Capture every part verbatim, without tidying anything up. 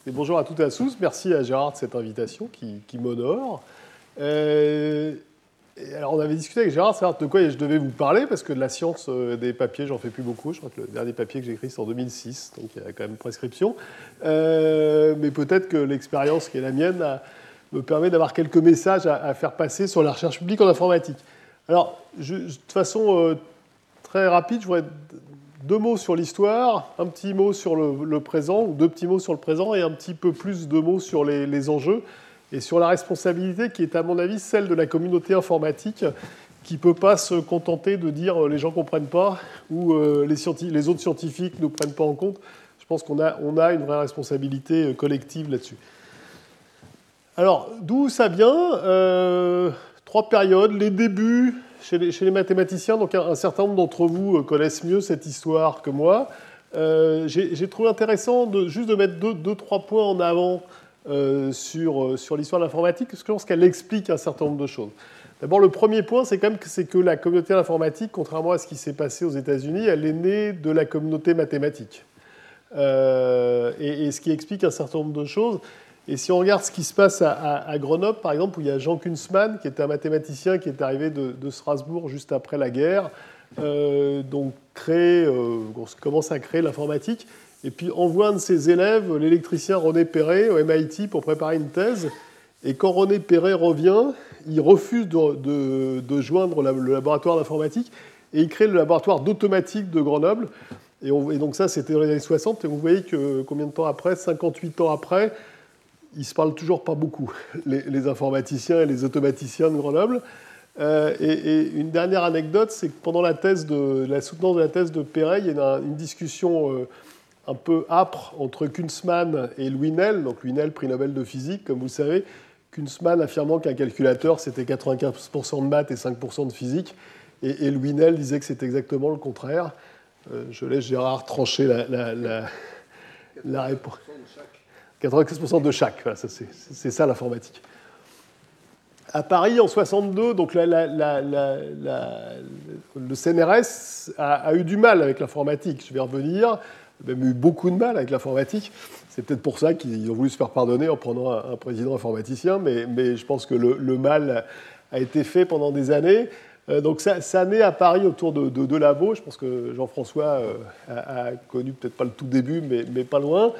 Et bonjour à toutes et à tous. Merci à Gérard de cette invitation qui, qui m'honore. Euh, et alors on avait discuté avec Gérard, savoir de quoi je devais vous parler, parce que de la science euh, des papiers, j'en fais plus beaucoup. Je crois que le dernier papier que j'ai écrit, c'est en deux mille six, donc il y a quand même prescription. Euh, mais peut-être que l'expérience qui est la mienne a, me permet d'avoir quelques messages à, à faire passer sur la recherche publique en informatique. Alors, je, de façon euh, très rapide, je voudrais deux mots sur l'histoire, un petit mot sur le, le présent, ou deux petits mots sur le présent, et un petit peu plus de mots sur les, les enjeux, et sur la responsabilité qui est, à mon avis, celle de la communauté informatique, qui ne peut pas se contenter de dire euh, les gens ne comprennent pas, ou euh, les, les autres scientifiques ne nous prennent pas en compte. Je pense qu'on a, on a une vraie responsabilité collective là-dessus. Alors, d'où ça vient euh, Trois périodes, les débuts chez les, chez les mathématiciens. Donc, un, un certain nombre d'entre vous connaissent mieux cette histoire que moi. Euh, j'ai, j'ai trouvé intéressant de, juste de mettre deux, deux, trois points en avant euh, sur, sur l'histoire de l'informatique, parce que je pense qu'elle explique un certain nombre de choses. D'abord, le premier point, c'est quand même que, c'est que la communauté informatique, contrairement à ce qui s'est passé aux États-Unis, elle est née de la communauté mathématique. Euh, et, et ce qui explique un certain nombre de choses. Et si on regarde ce qui se passe à, à, à Grenoble, par exemple, où il y a Jean Kunzmann, qui était un mathématicien qui est arrivé de, de Strasbourg juste après la guerre, euh, donc crée, euh, on commence à créer l'informatique, et puis envoie un de ses élèves, l'électricien René Perret, au M I T, pour préparer une thèse. Et quand René Perret revient, il refuse de, de, de joindre la, le laboratoire d'informatique, et il crée le laboratoire d'automatique de Grenoble. Et, on, et donc ça, c'était dans les années soixante, et vous voyez que combien de temps après, cinquante-huit ans après, ils ne se parlent toujours pas beaucoup, les, les informaticiens et les automaticiens de Grenoble. Euh, et, et une dernière anecdote, c'est que pendant la, thèse de, la soutenance de la thèse de Perret, il y a une, une discussion euh, un peu âpre entre Kunzmann et Louis Néel. Donc Louis Néel, prix Nobel de physique, comme vous le savez. Kunzmann affirmant qu'un calculateur, c'était quatre-vingt-quinze pour cent de maths et cinq pour cent de physique. Et, et Louis Néel disait que c'était exactement le contraire. Euh, je laisse Gérard trancher la, la, la, la réponse. quatre-vingt-quinze pour cent de chaque, voilà, ça, c'est, c'est ça l'informatique. À Paris, en soixante-deux, donc la, la, la, la, le C N R S a, a eu du mal avec l'informatique. Je vais revenir. Il a même eu beaucoup de mal avec l'informatique. C'est peut-être pour ça qu'ils ont voulu se faire pardonner en prenant un, un président informaticien, mais, mais je pense que le, le mal a été fait pendant des années. Euh, donc ça, ça naît à Paris autour de, de, de Labo. Je pense que Jean-François euh, a, a connu peut-être pas le tout début, mais, mais pas loin.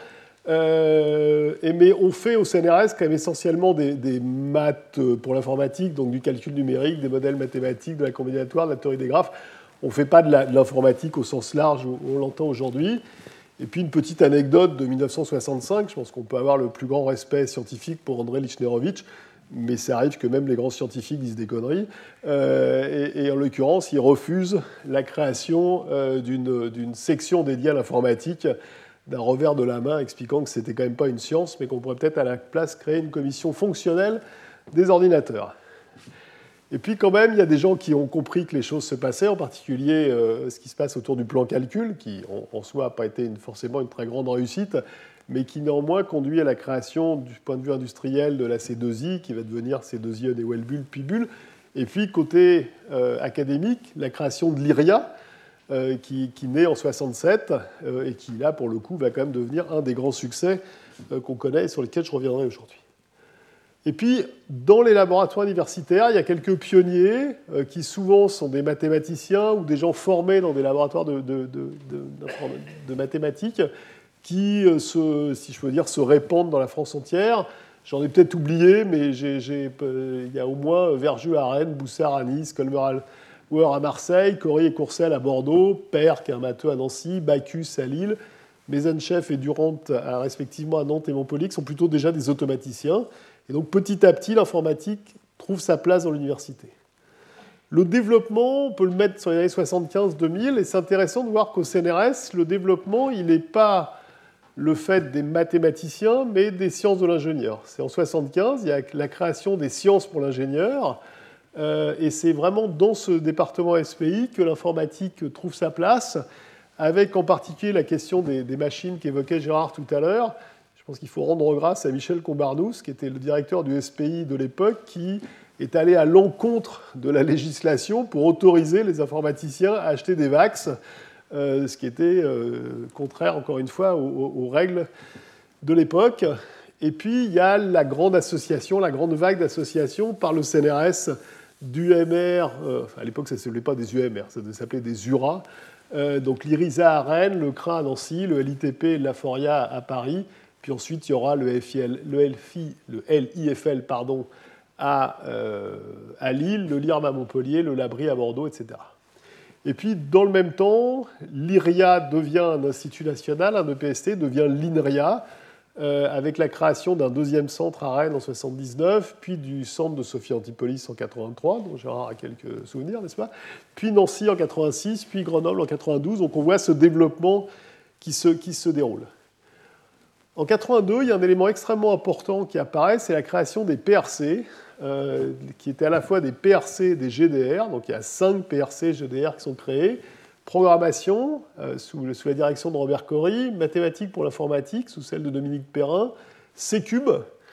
Euh, et mais on fait au C N R S quand même essentiellement des, des maths pour l'informatique, donc du calcul numérique, des modèles mathématiques, de la combinatoire, de la théorie des graphes. On ne fait pas de, la, de l'informatique au sens large où on l'entend aujourd'hui. Et puis une petite anecdote de mille neuf cent soixante-cinq, je pense qu'on peut avoir le plus grand respect scientifique pour André Lichnerovitch, mais ça arrive que même les grands scientifiques disent des conneries. Euh, et, et en l'occurrence, il refuse la création euh, d'une, d'une section dédiée à l'informatique, d'un revers de la main, expliquant que ce n'était quand même pas une science, mais qu'on pourrait peut-être à la place créer une commission fonctionnelle des ordinateurs. Et puis quand même, il y a des gens qui ont compris que les choses se passaient, en particulier euh, ce qui se passe autour du plan calcul, qui en, en soi n'a pas été une, forcément une très grande réussite, mais qui néanmoins conduit à la création du point de vue industriel de la C deux I, qui va devenir C deux I E Newell Bull, puis Bull. Et puis côté euh, académique, la création de l'I R I A, Euh, qui, qui naît en soixante-sept euh, et qui, là, pour le coup, va quand même devenir un des grands succès euh, qu'on connaît et sur lesquels je reviendrai aujourd'hui. Et puis, dans les laboratoires universitaires, il y a quelques pionniers euh, qui souvent sont des mathématiciens ou des gens formés dans des laboratoires de, de, de, de, de mathématiques qui, euh, se, si je peux dire, se répandent dans la France entière. J'en ai peut-être oublié, mais j'ai, j'ai, euh, il y a au moins Verjus à Rennes, Boussard à Nice, Colmer à Weur à Marseille, Cory et Courcelles à Bordeaux, Père, qui est un matheux à Nancy, Bacchus à Lille, Meisenchef et Durand, à, respectivement à Nantes et Montpellier, qui sont plutôt déjà des automaticiens. Et donc petit à petit, l'informatique trouve sa place dans l'université. Le développement, on peut le mettre sur les années soixante-quinze deux mille, et c'est intéressant de voir qu'au C N R S, le développement, il n'est pas le fait des mathématiciens, mais des sciences de l'ingénieur. C'est en soixante-quinze, il y a la création des sciences pour l'ingénieur, Euh, et c'est vraiment dans ce département S P I que l'informatique trouve sa place, avec en particulier la question des, des machines qu'évoquait Gérard tout à l'heure. Je pense qu'il faut rendre grâce à Michel Combarnous, qui était le directeur du S P I de l'époque, qui est allé à l'encontre de la législation pour autoriser les informaticiens à acheter des VAX, euh, ce qui était euh, contraire, encore une fois, aux, aux règles de l'époque. Et puis, il y a la grande association, la grande vague d'associations par le C N R S d'U M R. Euh, enfin, à l'époque, ça ne s'appelait pas des U M R, ça s'appelait des U R A. Euh, donc l'IRISA à Rennes, le C R A à Nancy, le L I T P et la Foria à Paris. Puis ensuite, il y aura le, F I L, le, L F I, le L I F L pardon, à, euh, à Lille, le L I R M à Montpellier, le Labri à Bordeaux, et cetera. Et puis, dans le même temps, l'I R I A devient un institut national, un E P S T devient l'INRIA, euh, avec la création d'un deuxième centre à Rennes en mille neuf cent soixante-dix-neuf, puis du centre de Sophie Antipolis en mille neuf cent quatre-vingt-trois, dont Gérard a quelques souvenirs, n'est-ce pas? Puis Nancy en mille neuf cent quatre-vingt-six, puis Grenoble en mille neuf cent quatre-vingt-douze. Donc on voit ce développement qui se, qui se déroule. En mille neuf cent quatre-vingt-deux, il y a un élément extrêmement important qui apparaît, c'est la création des P R C, euh, qui étaient à la fois des P R C et des G D R. Donc il y a cinq P R C et G D R qui sont créés. Programmation, euh, sous, sous la direction de Robert Corry, mathématiques pour l'informatique, sous celle de Dominique Perrin, C-Cube,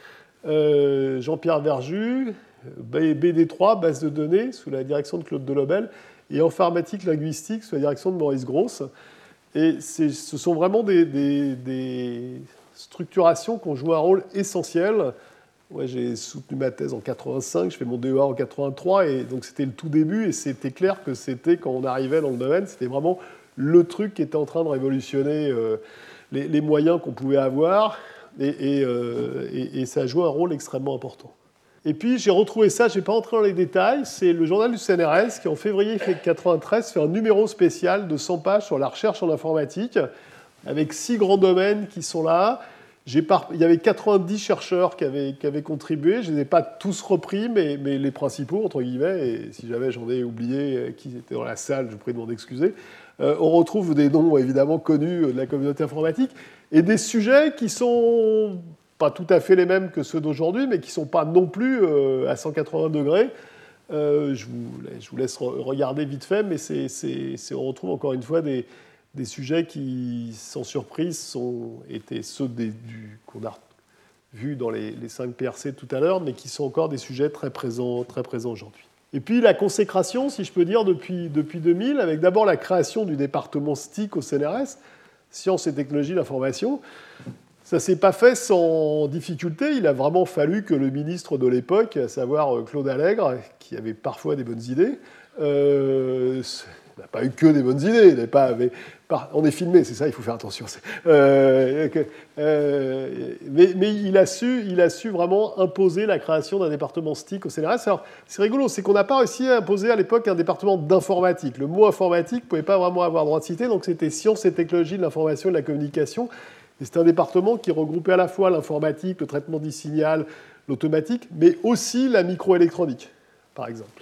euh, Jean-Pierre Verjus, B D trois, base de données, sous la direction de Claude Delobel, et informatique linguistique, sous la direction de Maurice Grosse. Et ce sont vraiment des, des, des structurations qui ont joué un rôle essentiel. Ouais, j'ai soutenu ma thèse en quatre-vingt-cinq, je fais mon D E A en quatre-vingt-trois, et donc c'était le tout début, et c'était clair que c'était, quand on arrivait dans le domaine, c'était vraiment le truc qui était en train de révolutionner euh, les, les moyens qu'on pouvait avoir, et, et, euh, et, et ça a joué un rôle extrêmement important. Et puis j'ai retrouvé ça, je ne vais pas entrer dans les détails, c'est le journal du C N R S qui, en février mille neuf cent quatre-vingt-treize, fait un numéro spécial de cent pages sur la recherche en informatique, avec six grands domaines qui sont là. Par... Il y avait quatre-vingt-dix chercheurs qui avaient, qui avaient contribué. Je ne les ai pas tous repris, mais, mais les principaux, entre guillemets, et si jamais j'en ai oublié qui étaient dans la salle, je vous prie de m'en excuser. Euh, on retrouve des noms évidemment connus de la communauté informatique et des sujets qui sont pas tout à fait les mêmes que ceux d'aujourd'hui, mais qui ne sont pas non plus euh, à cent quatre-vingts degrés. Euh, je, vous, je vous laisse regarder vite fait, mais c'est, c'est, c'est, on retrouve encore une fois des... des sujets qui, sans surprise, sont, étaient ceux des, du, qu'on a vus dans les, les cinq P R C tout à l'heure, mais qui sont encore des sujets très présents, très présents aujourd'hui. Et puis la consécration, si je peux dire, depuis, depuis deux mille, avec d'abord la création du département S T I C au C N R S, Sciences et Technologies de l'Information. Ça ne s'est pas fait sans difficulté. Il a vraiment fallu que le ministre de l'époque, à savoir Claude Allègre, qui avait parfois des bonnes idées, euh, il n'a pas eu que des bonnes idées. Il n'est pas, mais, on est filmé, c'est ça, il faut faire attention. Euh, euh, mais, mais il, a su, il a su vraiment imposer la création d'un département S T I C au C N R S. Alors, c'est rigolo, c'est qu'on n'a pas réussi à imposer à l'époque un département d'informatique. Le mot informatique ne pouvait pas vraiment avoir droit de cité, donc c'était Sciences et Technologies de l'Information et de la Communication. Et c'est un département qui regroupait à la fois l'informatique, le traitement du signal, l'automatique, mais aussi la microélectronique, par exemple.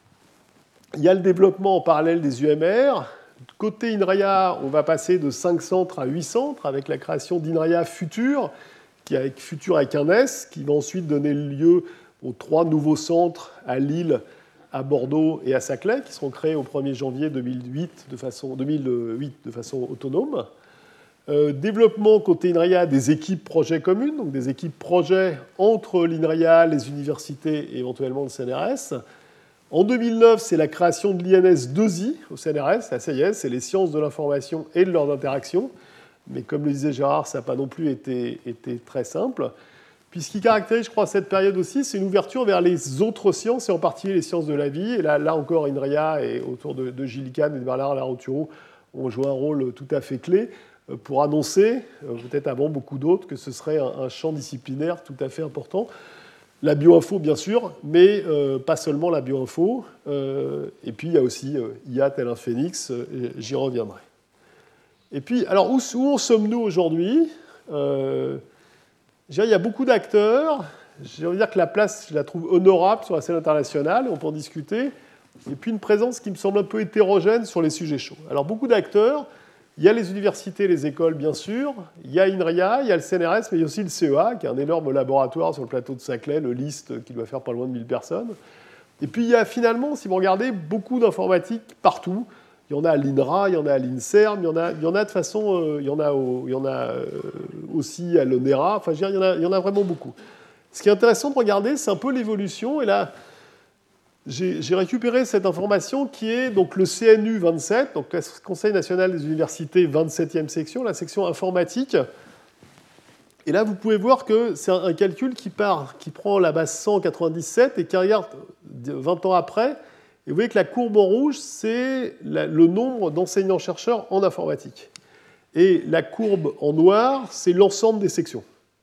Il y a le développement en parallèle des U M R. Côté INRIA, on va passer de cinq centres à huit centres avec la création d'INRIA Futur, qui est avec Futur avec un S, qui va ensuite donner lieu aux trois nouveaux centres à Lille, à Bordeaux et à Saclay, qui seront créés au premier janvier deux mille huit de façon, deux mille huit de façon autonome. Euh, développement côté INRIA des équipes projets communes, donc des équipes projets entre l'INRIA, les universités et éventuellement le C N R S. En deux mille neuf, c'est la création de l'I N S deux I au C N R S. La C I S, c'est les sciences de l'information et de leurs interactions. Mais comme le disait Gérard, ça n'a pas non plus été, été très simple. Puis ce qui caractérise, je crois, cette période aussi, c'est une ouverture vers les autres sciences, et en particulier les sciences de la vie. Et là, là encore, INRIA et autour de, de Gilles Kahn et de Bernard Larouturou ont joué un rôle tout à fait clé pour annoncer, peut-être avant beaucoup d'autres, que ce serait un, un champ disciplinaire tout à fait important. La bioinfo, bien sûr, mais euh, pas seulement la bioinfo. Euh, et puis, il y a aussi euh, I A tel un phénix, euh, j'y reviendrai. Et puis, alors, où, où en sommes-nous aujourd'hui ? euh, Il y a beaucoup d'acteurs. J'ai envie de dire que la place, je la trouve honorable sur la scène internationale, on peut en discuter. Et puis, une présence qui me semble un peu hétérogène sur les sujets chauds. Alors, beaucoup d'acteurs. Il y a les universités, les écoles, bien sûr. Il y a INRIA, il y a le C N R S, mais il y a aussi le C E A, qui est un énorme laboratoire sur le plateau de Saclay, le LIST, qui doit faire pas loin de mille personnes. Et puis, il y a finalement, si vous regardez, beaucoup d'informatique partout. Il y en a à l'INRA, il y en a à l'INSERM, il y en a, il y en a de façon... Euh, il y en a, au, il y en a euh, aussi à l'ONERA. Enfin, je veux dire, il y en a, il y en a vraiment beaucoup. Ce qui est intéressant de regarder, c'est un peu l'évolution. Et là... J'ai récupéré cette information qui est donc le C N U vingt-sept, donc le Conseil national des universités, vingt-septième section, la section informatique. Et là, vous pouvez voir que c'est un calcul qui part, qui prend la base cent quatre-vingt-dix-sept et qui regarde vingt ans après. Et vous voyez que la courbe en rouge, c'est le nombre d'enseignants-chercheurs en informatique. Et la courbe en noir, c'est l'ensemble des sections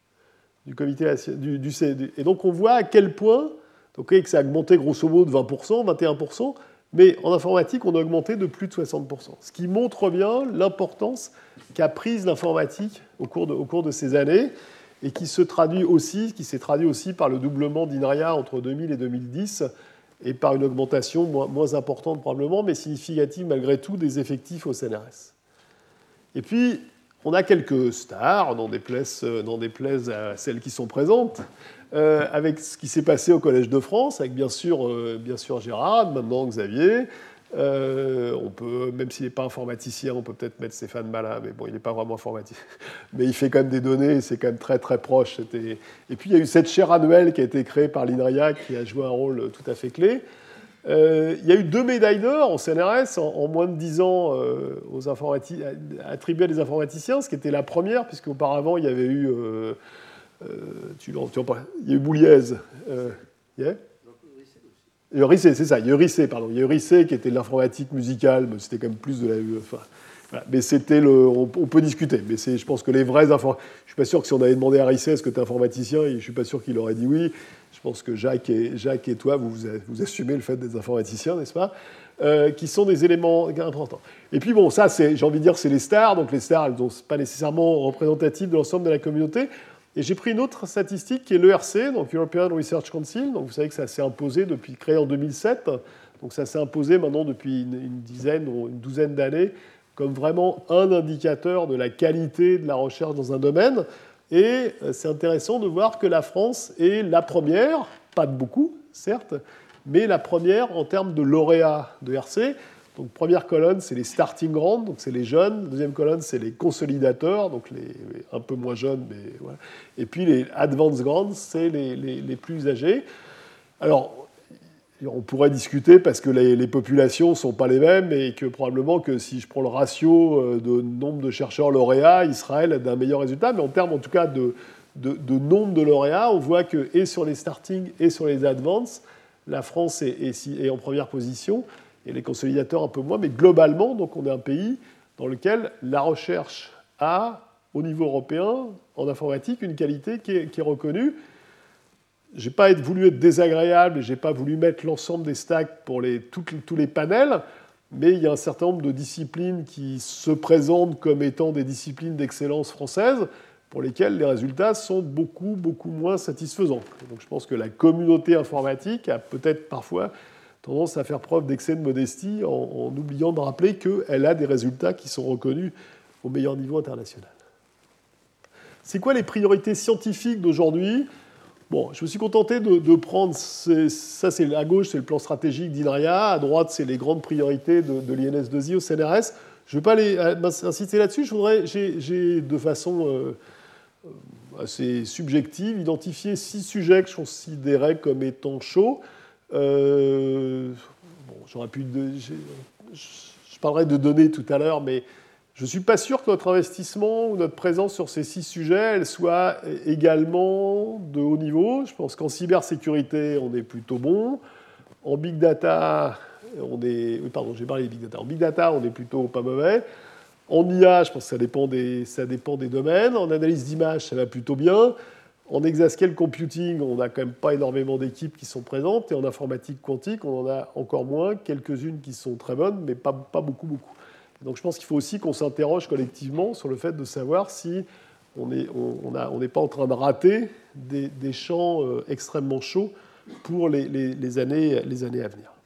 du comité du, du C D. Et donc, on voit à quel point, donc, que ça a augmenté grosso modo de vingt pour cent, vingt et un pour cent, mais en informatique, on a augmenté de plus de soixante pour cent. Ce qui montre bien l'importance qu'a prise l'informatique au cours de, au cours de ces années et qui se traduit aussi, qui s'est traduit aussi par le doublement d'INRIA entre deux mille et deux mille dix et par une augmentation moins, moins importante probablement, mais significative malgré tout des effectifs au C N R S. Et puis, on a quelques stars, n'en déplaise, n'en déplaise à celles qui sont présentes, euh, avec ce qui s'est passé au Collège de France, avec bien sûr, euh, bien sûr Gérard, maintenant Xavier. Euh, on peut, même s'il n'est pas informaticien, on peut peut-être mettre Stéphane Malin, mais bon, il n'est pas vraiment informaticien. Mais il fait quand même des données, c'est quand même très très proche. C'était... Et puis il y a eu cette chaire annuelle qui a été créée par l'INRIA, qui a joué un rôle tout à fait clé. Euh, il y a eu deux médailles d'or en C N R S en, en moins de dix ans euh, aux informati- attribuées à des informaticiens, ce qui était la première, puisqu'auparavant il y avait eu, euh, euh, tu, tu en parles, il y a eu Bouliez, euh, yeah il y a eu Risset, c'est ça, il y a eu Risset, pardon, il y a eu Risset qui était de l'informatique musicale, mais c'était quand même plus de la, enfin, voilà. Mais c'était le, on, on peut discuter, mais c'est, je pense que les vrais informaticiens, je suis pas sûr que si on avait demandé à Risset est-ce que tu es informaticien, je suis pas sûr qu'il aurait dit oui. Je pense que Jacques et, Jacques et toi, vous, vous assumez le fait des informaticiens, n'est-ce pas, euh, qui sont des éléments importants. Et puis bon, ça, c'est, j'ai envie de dire, c'est les stars. Donc les stars, elles ne sont pas nécessairement représentatives de l'ensemble de la communauté. Et j'ai pris une autre statistique qui est l'E R C, donc European Research Council. Donc vous savez que ça s'est imposé depuis, créé en deux mille sept. Donc ça s'est imposé maintenant depuis une, une dizaine ou une douzaine d'années comme vraiment un indicateur de la qualité de la recherche dans un domaine. Et c'est intéressant de voir que la France est la première, pas de beaucoup, certes, mais la première en termes de lauréats de R C. Donc, première colonne, c'est les starting grants, donc c'est les jeunes. Deuxième colonne, c'est les consolidateurs, donc les un peu moins jeunes, mais voilà. Et puis les advanced grants, c'est les, les, les plus âgés. Alors, on pourrait discuter parce que les, les populations ne sont pas les mêmes et que probablement que si je prends le ratio de nombre de chercheurs lauréats, Israël a d'un meilleur résultat. Mais en termes, en tout cas, de, de, de nombre de lauréats, on voit que et sur les starting et sur les advanced, la France est, est, est en première position et les consolidateurs un peu moins. Mais globalement, donc, on est un pays dans lequel la recherche a, au niveau européen, en informatique, une qualité qui est, qui est reconnue. Je n'ai pas voulu être désagréable et je n'ai pas voulu mettre l'ensemble des stacks pour les, tout, tous les panels, mais il y a un certain nombre de disciplines qui se présentent comme étant des disciplines d'excellence françaises pour lesquelles les résultats sont beaucoup, beaucoup moins satisfaisants. Donc je pense que la communauté informatique a peut-être parfois tendance à faire preuve d'excès de modestie en, en oubliant de rappeler qu'elle a des résultats qui sont reconnus au meilleur niveau international. C'est quoi les priorités scientifiques d'aujourd'hui ? Bon, je me suis contenté de, de prendre, ces, ça c'est à gauche, c'est le plan stratégique d'INRIA, à droite c'est les grandes priorités de, de l'I N S deux I au C N R S. Je ne vais pas les, insister là-dessus, je voudrais, j'ai, j'ai de façon euh, assez subjective identifié six sujets que je considérais comme étant chauds. Euh, bon, j'aurais pu, je, je parlerai de données tout à l'heure, mais je ne suis pas sûr que notre investissement ou notre présence sur ces six sujets elle soit également de haut niveau. Je pense qu'en cybersécurité, on est plutôt bon. En big data, on est... Oui, pardon, j'ai parlé de big data. En big data, on est plutôt pas mauvais. En I A, je pense que ça dépend des, ça dépend des domaines. En analyse d'image, ça va plutôt bien. En exascale computing, on n'a quand même pas énormément d'équipes qui sont présentes. Et en informatique quantique, on en a encore moins. Quelques-unes qui sont très bonnes, mais pas, pas beaucoup, beaucoup. Donc je pense qu'il faut aussi qu'on s'interroge collectivement sur le fait de savoir si on n'est on, on on pas en train de rater des, des champs euh, extrêmement chauds pour les, les, les, années, les années à venir.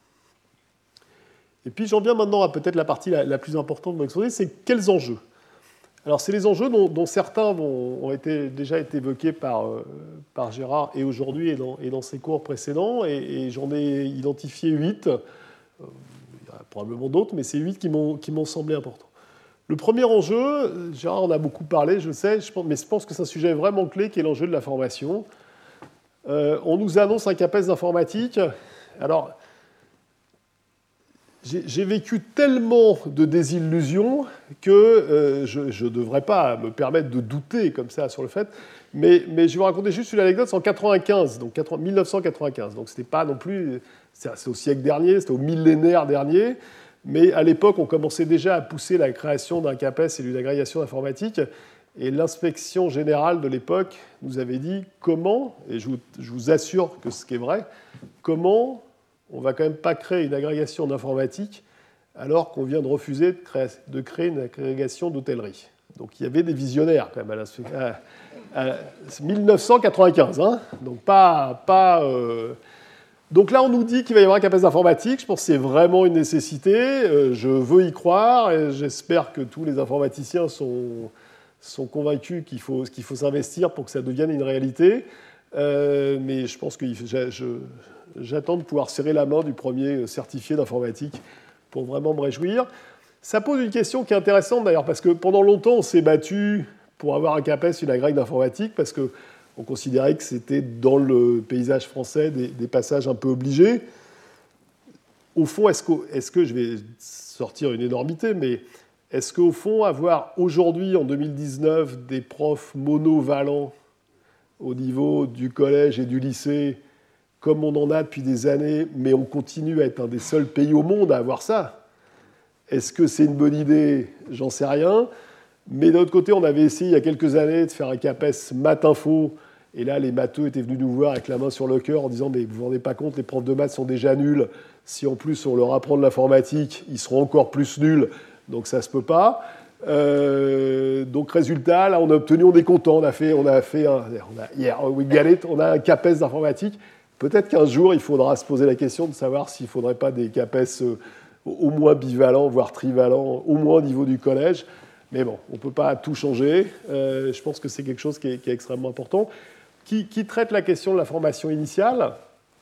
Et puis j'en viens maintenant à peut-être la partie la, la plus importante de mon exposé, c'est quels enjeux. Alors c'est les enjeux dont, dont certains vont, ont été, déjà été évoqués par, euh, par Gérard et aujourd'hui et dans, et dans ses cours précédents, et, et j'en ai identifié huit. Euh, probablement d'autres, mais c'est huit qui m'ont, qui m'ont semblé importants. Le premier enjeu, Gérard en a beaucoup parlé, je sais, je pense, mais je pense que c'est un sujet vraiment clé qui est l'enjeu de la formation. Euh, on nous annonce un CAPES d'informatique. Alors, j'ai vécu tellement de désillusions que euh, je ne devrais pas me permettre de douter comme ça sur le fait. Mais, mais je vais vous raconter juste une anecdote. C'est en quatre-vingt-quinze, donc mille neuf cent quatre-vingt-quinze. Donc c'était pas non plus... C'est au siècle dernier, c'était au millénaire dernier. Mais à l'époque, on commençait déjà à pousser la création d'un CAPES et d'une agrégation informatique. Et l'inspection générale de l'époque nous avait dit comment, et je vous, je vous assure que ce qui est vrai, comment... on ne va quand même pas créer une agrégation d'informatique alors qu'on vient de refuser de créer, de créer une agrégation d'hôtellerie. Donc il y avait des visionnaires quand même à, à, à mille neuf cent quatre-vingt-quinze. Hein, donc pas... pas euh... Donc là, on nous dit qu'il va y avoir un CAPES d'informatique. Je pense que c'est vraiment une nécessité. Euh, je veux y croire et j'espère que tous les informaticiens sont, sont convaincus qu'il faut, qu'il faut s'investir pour que ça devienne une réalité. Euh, mais je pense que je, je, j'attends de pouvoir serrer la main du premier certifié d'informatique pour vraiment me réjouir. Ça pose une question qui est intéressante d'ailleurs, parce que pendant longtemps, on s'est battu pour avoir un CAPES, une agrég d'informatique, parce qu'on considérait que c'était dans le paysage français des, des passages un peu obligés. Au fond, est-ce que, est-ce que, je vais sortir une énormité, mais est-ce qu'au fond, avoir aujourd'hui, en deux mille dix-neuf, des profs monovalents au niveau du collège et du lycée, comme on en a depuis des années, mais on continue à être un des seuls pays au monde à avoir ça. Est-ce que c'est une bonne idée? J'en sais rien. Mais d'un autre côté, on avait essayé il y a quelques années de faire un CAPES maths info, et là, les matheux étaient venus nous voir avec la main sur le cœur en disant « mais vous ne vous rendez pas compte, les profs de maths sont déjà nuls. Si en plus on leur apprend de l'informatique, ils seront encore plus nuls, donc ça ne se peut pas. » Euh, donc résultat, là, on a obtenu, on est content, on a fait, on a fait un, on a, hier, we got it, on a un CAPES d'informatique. Peut-être qu'un jour, il faudra se poser la question de savoir s'il ne faudrait pas des CAPES euh, au moins bivalents, voire trivalents, au moins au niveau du collège. Mais bon, on ne peut pas tout changer. Euh, je pense que c'est quelque chose qui est, qui est extrêmement important. Qui, qui traite la question de la formation initiale,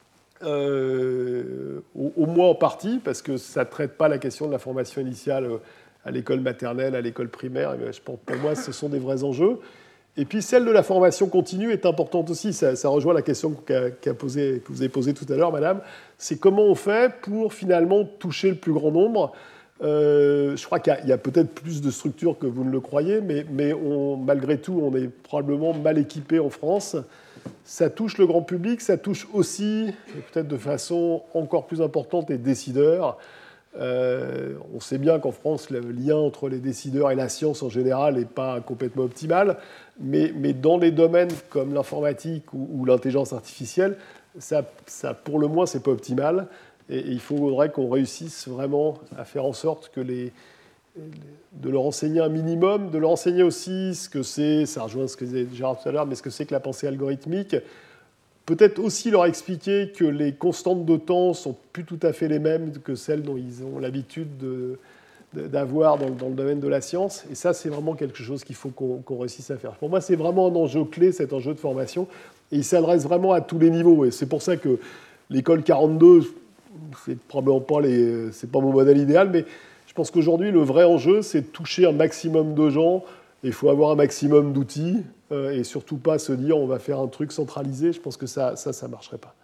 euh, au, au moins en partie, parce que ça ne traite pas la question de la formation initiale à l'école maternelle, à l'école primaire. Et je pense, pour moi, ce sont des vrais enjeux. Et puis celle de la formation continue est importante aussi. Ça, ça rejoint la question qu'a, qu'a posé, que vous avez posée tout à l'heure, madame. C'est comment on fait pour finalement toucher le plus grand nombre. Euh, je crois qu'il y a, il y a peut-être plus de structures que vous ne le croyez, mais, mais on, malgré tout, on est probablement mal équipé en France. Ça touche le grand public, ça touche aussi, et peut-être de façon encore plus importante, les décideurs. Euh, on sait bien qu'en France, le lien entre les décideurs et la science en général n'est pas complètement optimal, mais, mais dans les domaines comme l'informatique ou, ou l'intelligence artificielle, ça, ça, pour le moins, c'est pas optimal. Et, et il faudrait qu'on réussisse vraiment à faire en sorte que les, de leur enseigner un minimum, de leur enseigner aussi ce que c'est, ça rejoint ce que disait Gérard tout à l'heure, mais ce que c'est que la pensée algorithmique. Peut-être aussi leur expliquer que les constantes de temps ne sont plus tout à fait les mêmes que celles dont ils ont l'habitude de, de, d'avoir dans, dans le domaine de la science. Et ça, c'est vraiment quelque chose qu'il faut qu'on, qu'on réussisse à faire. Pour moi, c'est vraiment un enjeu clé, cet enjeu de formation. Et il s'adresse vraiment à tous les niveaux. Et c'est pour ça que l'école quarante-deux, c'est probablement pas, les, c'est pas mon modèle idéal, mais je pense qu'aujourd'hui, le vrai enjeu, c'est de toucher un maximum de gens. Il faut avoir un maximum d'outils euh, et surtout pas se dire on va faire un truc centralisé. Je pense que ça, ça, ça marcherait pas.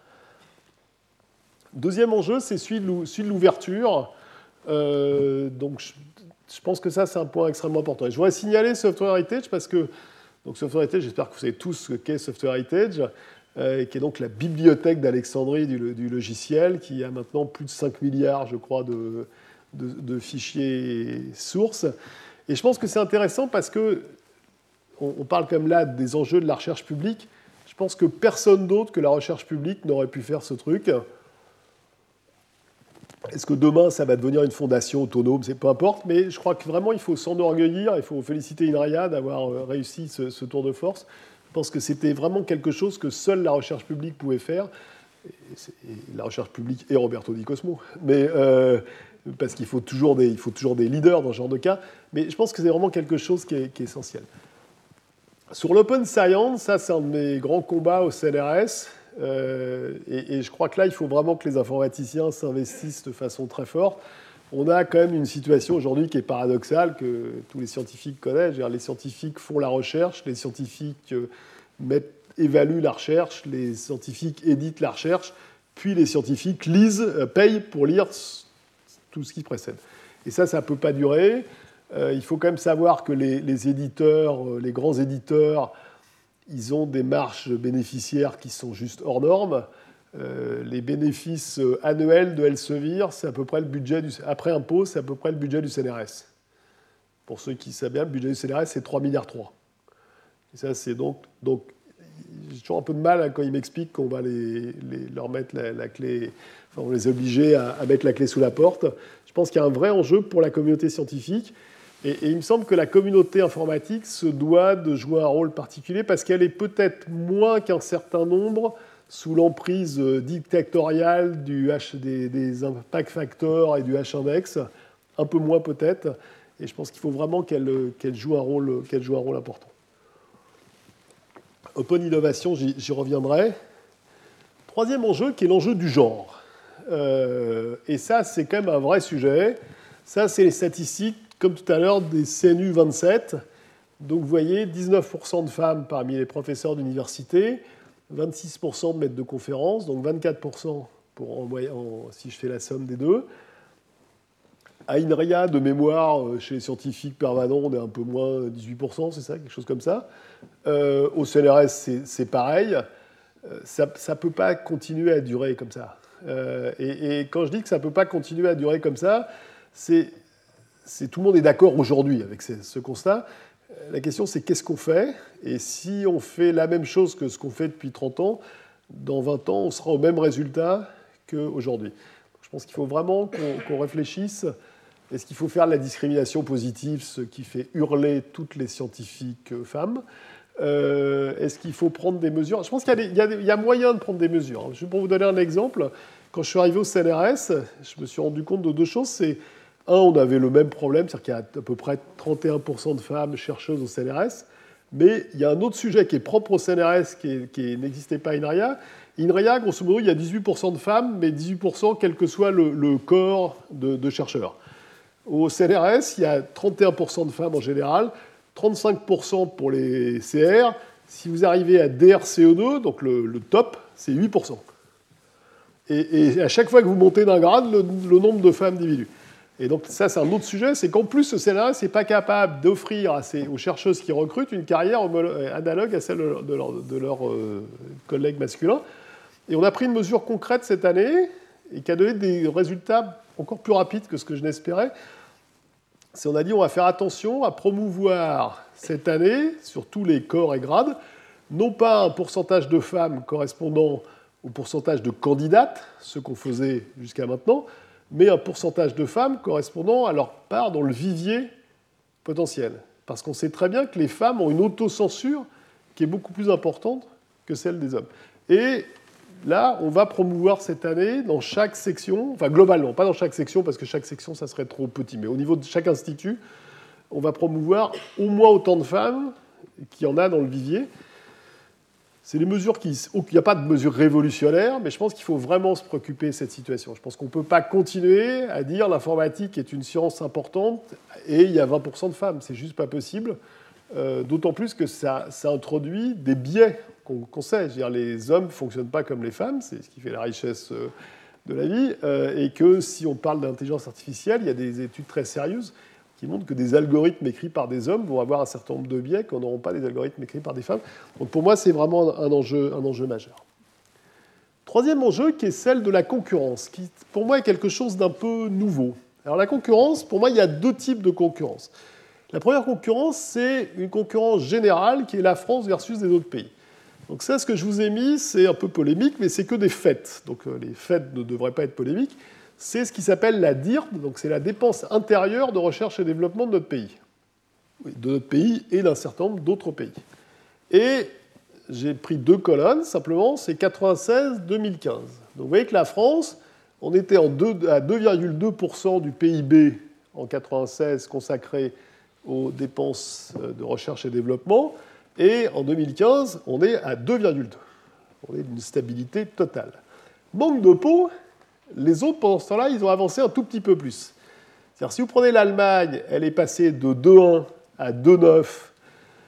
Deuxième enjeu, c'est celui de l'ouverture. Euh, donc, je, je pense que ça, c'est un point extrêmement important. Et je voudrais signaler Software Heritage parce que donc Software Heritage, j'espère que vous savez tous ce qu'est Software Heritage, euh, qui est donc la bibliothèque d'Alexandrie du, du logiciel, qui a maintenant plus de cinq milliards, je crois, de, de, de fichiers sources. Et je pense que c'est intéressant parce que on parle comme là des enjeux de la recherche publique. Je pense que personne d'autre que la recherche publique n'aurait pu faire ce truc. Est-ce que demain, ça va devenir une fondation autonome? C'est peu importe, mais je crois que vraiment, il faut s'enorgueillir, il faut féliciter INRIA d'avoir réussi ce, ce tour de force. Je pense que c'était vraiment quelque chose que seule la recherche publique pouvait faire. Et, et la recherche publique et Roberto Di Cosmo. Mais... Euh, parce qu'il faut toujours des, il faut toujours des leaders dans ce genre de cas, mais je pense que c'est vraiment quelque chose qui est, qui est essentiel. Sur l'open science, ça c'est un de mes grands combats au C N R S, euh, et, et je crois que là, il faut vraiment que les informaticiens s'investissent de façon très forte. On a quand même une situation aujourd'hui qui est paradoxale, que tous les scientifiques connaissent. Les scientifiques font la recherche, les scientifiques mettent, évaluent la recherche, les scientifiques éditent la recherche, puis les scientifiques lisent, payent pour lire tout ce qui précède. Et ça, ça ne peut pas durer. Euh, il faut quand même savoir que les, les éditeurs, les grands éditeurs, ils ont des marges bénéficiaires qui sont juste hors normes. Euh, les bénéfices annuels de Elsevier, c'est à peu près le budget du, après impôt, c'est à peu près le budget du C N R S. Pour ceux qui savent bien, le budget du C N R S, c'est trois virgule trois milliards. Et ça, c'est donc, donc j'ai toujours un peu de mal hein, quand ils m'expliquent qu'on va les, les, leur mettre la, la clé, enfin, on les obliger à, à mettre la clé sous la porte. Je pense qu'il y a un vrai enjeu pour la communauté scientifique. Et, et il me semble que la communauté informatique se doit de jouer un rôle particulier parce qu'elle est peut-être moins qu'un certain nombre sous l'emprise dictatoriale du H, des, des impact factors et du H-index, un peu moins peut-être. Et je pense qu'il faut vraiment qu'elle, qu'elle joue un rôle, qu'elle joue un rôle important. Open Innovation, j'y, j'y reviendrai. Troisième enjeu, qui est l'enjeu du genre. Euh, et ça, c'est quand même un vrai sujet. Ça, c'est les statistiques, comme tout à l'heure, des C N U vingt-sept. Donc, vous voyez, dix-neuf pour cent de femmes parmi les professeurs d'université, vingt-six pour cent de maîtres de conférences, donc vingt-quatre pour cent pour en, en, si je fais la somme des deux. À INRIA, de mémoire, chez les scientifiques permanents, on est un peu moins dix-huit pour cent, c'est ça, quelque chose comme ça. Euh, au C N R S, c'est, c'est pareil. Euh, ça ne peut pas continuer à durer comme ça. Euh, et, et quand je dis que ça ne peut pas continuer à durer comme ça, c'est, c'est tout le monde est d'accord aujourd'hui avec ce, ce constat. La question, c'est qu'est-ce qu'on fait ? Et si on fait la même chose que ce qu'on fait depuis trente ans, dans vingt ans, on sera au même résultat qu'aujourd'hui. Je pense qu'il faut vraiment qu'on, qu'on réfléchisse. Est-ce qu'il faut faire de la discrimination positive, ce qui fait hurler toutes les scientifiques femmes ? euh, Est-ce qu'il faut prendre des mesures ? Je pense qu'il y a, des, il y a, des, il y a moyen de prendre des mesures. Juste pour vous donner un exemple, quand je suis arrivé au C N R S, je me suis rendu compte de deux choses. C'est, un, on avait le même problème, c'est-à-dire qu'il y a à peu près trente et un pour cent de femmes chercheuses au C N R S, mais il y a un autre sujet qui est propre au C N R S, qui, est, qui n'existait pas à INRIA. INRIA, grosso modo, il y a dix-huit pour cent de femmes, mais dix-huit pour cent quel que soit le, le corps de, de chercheurs. Au C N R S, il y a trente et un pour cent de femmes en général, trente-cinq pour cent pour les C R. Si vous arrivez à D R C O deux, donc le, le top, c'est huit pour cent. Et, et à chaque fois que vous montez d'un grade, le, le nombre de femmes diminue. Et donc ça, c'est un autre sujet, c'est qu'en plus, le C N R S n'est pas capable d'offrir à ces, aux chercheuses qui recrutent une carrière analogue à celle de leurs de leur, euh, collègues masculins. Et on a pris une mesure concrète cette année et qui a donné des résultats encore plus rapides que ce que je n'espérais. C'est on a dit on va faire attention à promouvoir cette année, sur tous les corps et grades, non pas un pourcentage de femmes correspondant au pourcentage de candidates, ce qu'on faisait jusqu'à maintenant, mais un pourcentage de femmes correspondant à leur part dans le vivier potentiel. Parce qu'on sait très bien que les femmes ont une autocensure qui est beaucoup plus importante que celle des hommes. Et là, on va promouvoir cette année dans chaque section, enfin globalement, pas dans chaque section, parce que chaque section, ça serait trop petit, mais au niveau de chaque institut, on va promouvoir au moins autant de femmes qu'il y en a dans le vivier. C'est des mesures qui... Il n'y a pas de mesures révolutionnaires, mais je pense qu'il faut vraiment se préoccuper de cette situation. Je pense qu'on ne peut pas continuer à dire l'informatique est une science importante et il y a vingt pour cent de femmes. C'est juste pas possible. Euh, d'autant plus que ça, ça introduit des biais qu'on, qu'on sait. Je veux dire, les hommes ne fonctionnent pas comme les femmes, c'est ce qui fait la richesse de la vie, euh, et que si on parle d'intelligence artificielle, il y a des études très sérieuses qui montrent que des algorithmes écrits par des hommes vont avoir un certain nombre de biais qu'on n'aura pas des algorithmes écrits par des femmes. Donc pour moi, c'est vraiment un enjeu, un enjeu majeur. Troisième enjeu, qui est celle de la concurrence, qui pour moi est quelque chose d'un peu nouveau. Alors la concurrence, pour moi, il y a deux types de concurrence. La première concurrence, c'est une concurrence générale qui est la France versus les autres pays. Donc ça, ce que je vous ai mis, c'est un peu polémique, mais c'est que des faits. Donc les faits ne devraient pas être polémiques. C'est ce qui s'appelle la D I R P, donc c'est la dépense intérieure de recherche et développement de notre pays. Oui, de notre pays et d'un certain nombre d'autres pays. Et j'ai pris deux colonnes, simplement, c'est quatre-vingt-seize deux mille quinze. Donc vous voyez que la France, on était en deux, à deux virgule deux pour cent du P I B en quatre-vingt-seize consacré aux dépenses de recherche et développement, et en deux mille quinze, on est à deux virgule deux. On est d'une stabilité totale. Manque de peau, les autres, pendant ce temps-là, ils ont avancé un tout petit peu plus. C'est-à-dire, si vous prenez l'Allemagne, elle est passée de deux virgule un à deux virgule neuf,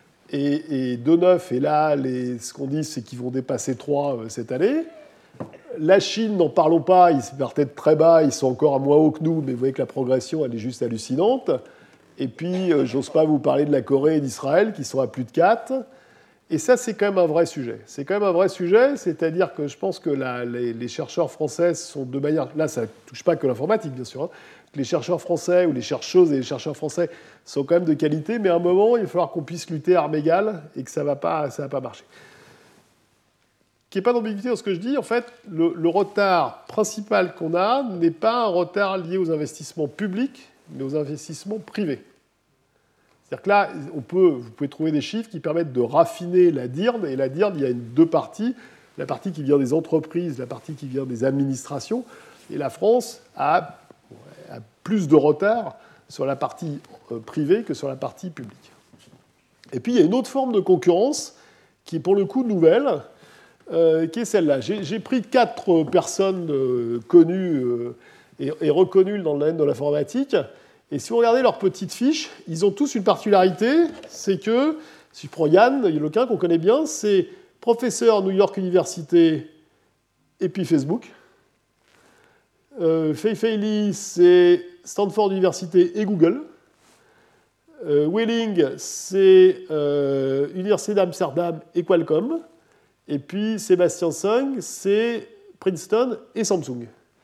et, et deux virgule neuf, et là, les, ce qu'on dit, c'est qu'ils vont dépasser trois cette année. La Chine, n'en parlons pas, ils partaient de très bas, ils sont encore à moins haut que nous, mais vous voyez que la progression, elle est juste hallucinante. Et puis, euh, j'ose pas vous parler de la Corée et d'Israël, qui sont à plus de quatre. Et ça, c'est quand même un vrai sujet. C'est quand même un vrai sujet, c'est-à-dire que je pense que la, les, les chercheurs français sont de manière... Là, ça ne touche pas que l'informatique, bien sûr. Hein. Les chercheurs français ou les chercheuses et les chercheurs français sont quand même de qualité, mais à un moment, il va falloir qu'on puisse lutter à armes égales et que ça ne va pas, ça va pas marcher. Qu'il n'y ait pas d'ambiguïté dans ce que je dis, en fait, le, le retard principal qu'on a n'est pas un retard lié aux investissements publics, mais aux investissements privés. C'est-à-dire que là, on peut, vous pouvez trouver des chiffres qui permettent de raffiner la D I R D. Et la D I R D, il y a une, deux parties. La partie qui vient des entreprises, la partie qui vient des administrations. Et la France a, a plus de retard sur la partie privée que sur la partie publique. Et puis, il y a une autre forme de concurrence qui est pour le coup nouvelle, euh, qui est celle-là. J'ai, j'ai pris quatre personnes euh, connues euh, et, et reconnues dans le domaine de l'informatique. Et si vous regardez leurs petites fiches, ils ont tous une particularité, c'est que, si je prends Yann Lequin, qu'on connaît bien, c'est professeur New York University et puis Facebook. Euh, Fei Fei Li, c'est Stanford University et Google. Euh, Welling, c'est euh, Université d'Amsterdam et Qualcomm. Et puis Sébastien Sung, c'est Princeton et Samsung.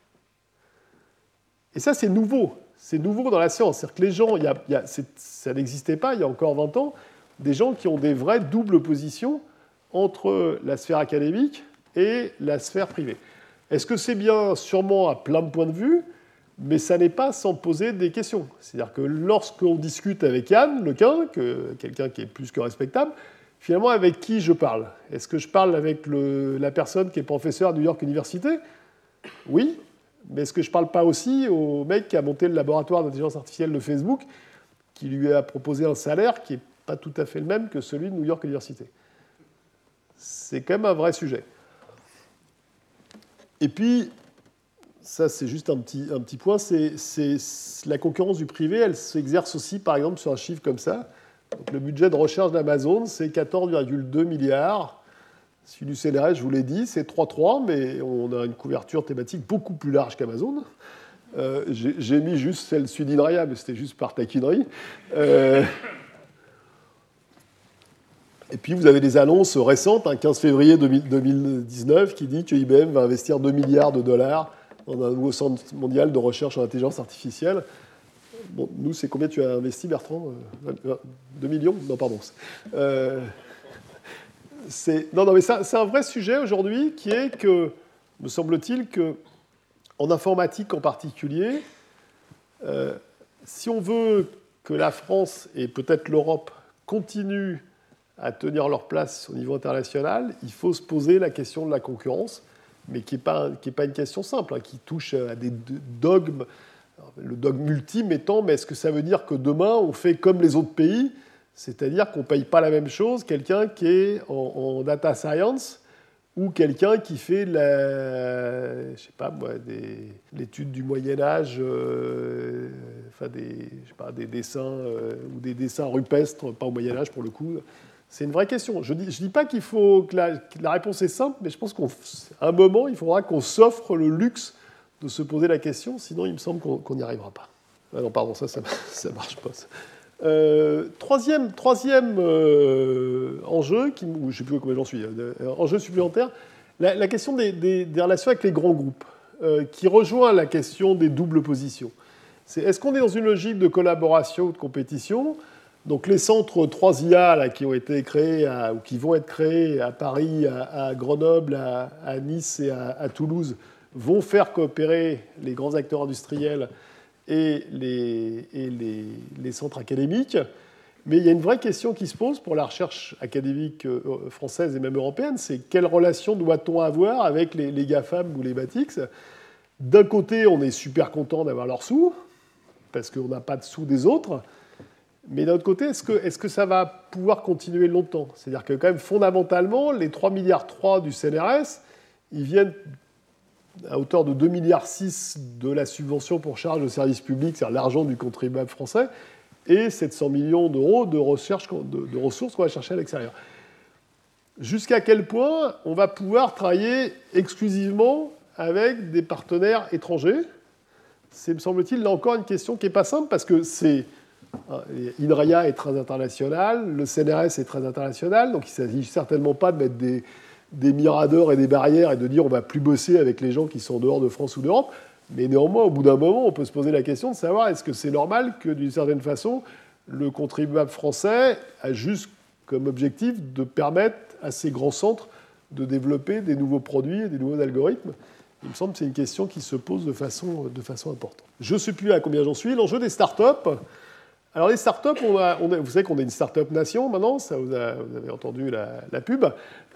Et ça, c'est nouveau. C'est nouveau dans la science. C'est-à-dire que les gens, il y a, il y a, ça n'existait pas il y a encore vingt ans, des gens qui ont des vraies doubles positions entre la sphère académique et la sphère privée. Est-ce que c'est bien? Sûrement à plein de points de vue, mais ça n'est pas sans poser des questions. C'est-à-dire que lorsqu'on discute avec Yann Lequin, que, quelqu'un qui est plus que respectable, finalement, avec qui je parle? Est-ce que je parle avec le, la personne qui est professeur à New York University? Oui. Mais est-ce que je ne parle pas aussi au mec qui a monté le laboratoire d'intelligence artificielle de Facebook, qui lui a proposé un salaire qui n'est pas tout à fait le même que celui de New York University? C'est quand même un vrai sujet. Et puis, ça c'est juste un petit, un petit point, c'est, c'est la concurrence du privé, elle s'exerce aussi par exemple sur un chiffre comme ça. Donc, le budget de recherche d'Amazon, c'est quatorze virgule deux milliards. Celui du C N R S, je vous l'ai dit, c'est trois virgule trois, mais on a une couverture thématique beaucoup plus large qu'Amazon. Euh, j'ai, j'ai mis juste celle Sud-Inria, mais c'était juste par taquinerie. Euh, et puis vous avez des annonces récentes, hein, quinze février deux mille dix-neuf, qui dit que I B M va investir deux milliards de dollars dans un nouveau centre mondial de recherche en intelligence artificielle. Bon, nous, c'est combien tu as investi, Bertrand? deux millions? Non, pardon. Euh, C'est... Non, non, mais ça, c'est un vrai sujet aujourd'hui qui est que, me semble-t-il, qu'en informatique en particulier, euh, si on veut que la France et peut-être l'Europe continuent à tenir leur place au niveau international, il faut se poser la question de la concurrence, mais qui n'est pas, qui n'est pas une question simple, hein, qui touche à des dogmes. Le dogme ultime étant, mais est-ce que ça veut dire que demain, on fait comme les autres pays ? C'est-à-dire qu'on ne paye pas la même chose quelqu'un qui est en, en data science ou quelqu'un qui fait la, je sais pas moi, des, l'étude du Moyen-Âge, euh, enfin des, je sais pas, des dessins euh, ou des dessins rupestres, pas au Moyen-Âge pour le coup. C'est une vraie question. Je ne dis, je dis pas qu'il faut que la, que la réponse est simple, mais je pense qu'à un moment, il faudra qu'on s'offre le luxe de se poser la question, sinon il me semble qu'on n'y arrivera pas. Ah non, pardon, ça, ça ne marche pas. Ça. Euh, troisième troisième euh, enjeu, qui, je ne sais plus combien j'en suis, euh, enjeu supplémentaire, la, la question des, des, des relations avec les grands groupes, euh, qui rejoint la question des doubles positions. C'est, est-ce qu'on est dans une logique de collaboration ou de compétition? Donc les centres trois I A là, qui ont été créés, à, ou qui vont être créés à Paris, à, à Grenoble, à, à Nice et à, à Toulouse, vont faire coopérer les grands acteurs industriels et les, et les, les centres académiques. Mais il y a une vraie question qui se pose pour la recherche académique française et même européenne, c'est quelle relation doit-on avoir avec les, les GAFAM ou les BATX? D'un côté, on est super content d'avoir leurs sous, parce qu'on n'a pas de sous des autres, mais d'un autre côté, est-ce que, est-ce que ça va pouvoir continuer longtemps? C'est-à-dire que quand même, fondamentalement, les trois virgule trois milliards du C N R S, ils viennent à hauteur de deux virgule six milliards de la subvention pour charge de service public, c'est-à-dire l'argent du contribuable français, et sept cents millions d'euros de, recherche, de, de ressources qu'on va chercher à l'extérieur. Jusqu'à quel point on va pouvoir travailler exclusivement avec des partenaires étrangers. C'est, me semble-t-il, là encore une question qui n'est pas simple, parce que c'est... INRIA est très international, le C N R S est très international, donc il ne s'agit certainement pas de mettre des, des miradors et des barrières et de dire on ne va plus bosser avec les gens qui sont en dehors de France ou d'Europe. Mais néanmoins, au bout d'un moment, on peut se poser la question de savoir est-ce que c'est normal que, d'une certaine façon, le contribuable français a juste comme objectif de permettre à ces grands centres de développer des nouveaux produits et des nouveaux algorithmes. Il me semble que c'est une question qui se pose de façon, de façon importante. Je ne sais plus à combien j'en suis. L'enjeu des startups. Alors les startups, on a, on a, vous savez qu'on est une startup nation maintenant, ça vous, a, vous avez entendu la, la pub.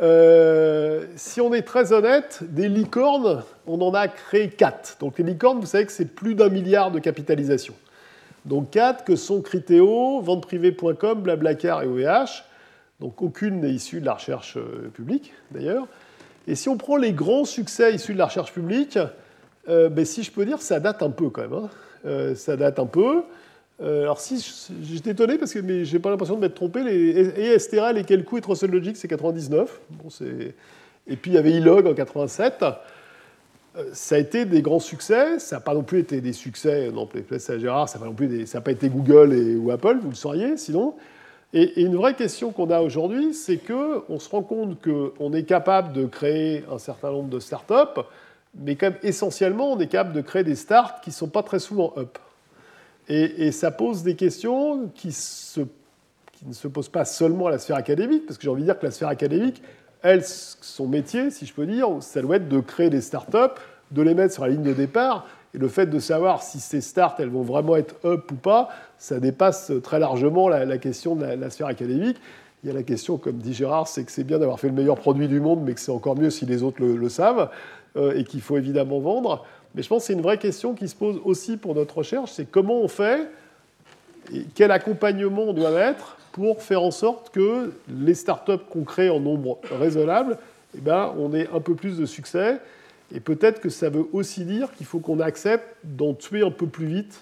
Euh, si on est très honnête, des licornes, on en a créé quatre. Donc les licornes, vous savez que c'est plus d'un milliard de capitalisation. Donc quatre que sont Criteo, vente privée point com, Blablacar et O V H. Donc aucune n'est issue de la recherche publique d'ailleurs. Et si on prend les grands succès issus de la recherche publique, euh, ben, si je peux dire, ça date un peu quand même. Hein. Euh, ça date un peu. Euh, alors si, j'étais étonné parce que mais j'ai pas l'impression de m'être trompé. Les, et Estera, et Kelku et Trussell Logic, c'est quatre-vingt-dix-neuf. Bon, c'est... Et puis il y avait Ilog en quatre-vingt-sept. Euh, ça a été des grands succès. Ça n'a pas non plus été des succès. Non, ça, Gérard, ça n'a pas non plus des, ça n'a pas été Google et, ou Apple, vous le sauriez sinon. Et, et une vraie question qu'on a aujourd'hui, c'est qu'on se rend compte qu'on est capable de créer un certain nombre de startups, mais quand même essentiellement, on est capable de créer des starts qui ne sont pas très souvent up. Et, et ça pose des questions qui, se, qui ne se posent pas seulement à la sphère académique, parce que j'ai envie de dire que la sphère académique, elle, son métier, si je peux dire, ça doit être de créer des startups, de les mettre sur la ligne de départ. Et le fait de savoir si ces starts, elles vont vraiment être up ou pas, ça dépasse très largement la, la question de la, la sphère académique. Il y a la question, comme dit Gérard, c'est que c'est bien d'avoir fait le meilleur produit du monde, mais que c'est encore mieux si les autres le, le savent, euh, et qu'il faut évidemment vendre. Mais je pense que c'est une vraie question qui se pose aussi pour notre recherche, c'est comment on fait, et quel accompagnement on doit mettre pour faire en sorte que les startups qu'on crée en nombre raisonnable, eh ben, on ait un peu plus de succès. Et peut-être que ça veut aussi dire qu'il faut qu'on accepte d'en tuer un peu plus vite.